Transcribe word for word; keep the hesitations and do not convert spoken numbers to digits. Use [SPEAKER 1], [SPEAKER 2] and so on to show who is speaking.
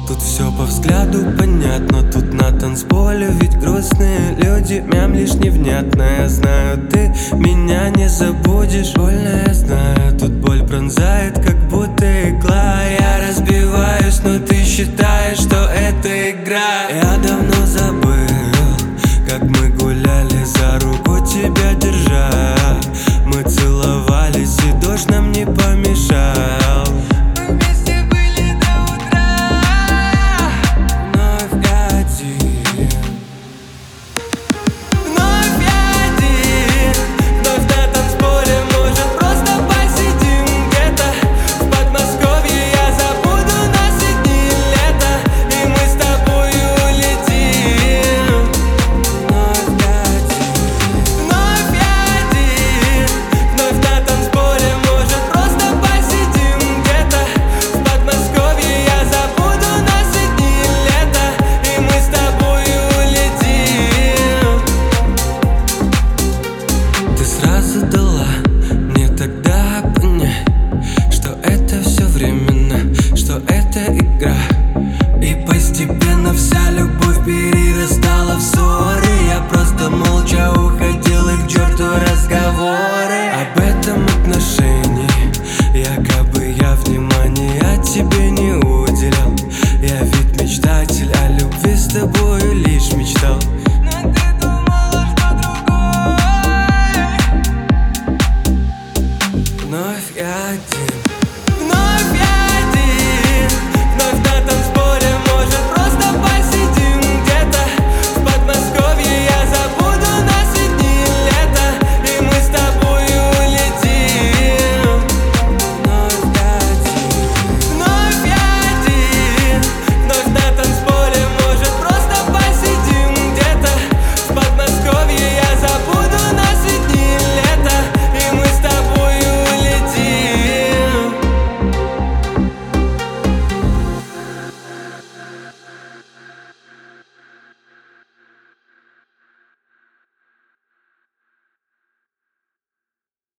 [SPEAKER 1] Тут все по взгляду понятно, тут на танцполе ведь грустные люди, мямлишь невнятно. Я знаю, ты меня не забудешь, больно я знаю, тут боль пронзает, как будто игла. Я разбиваюсь, но ты считаешь, что это игра.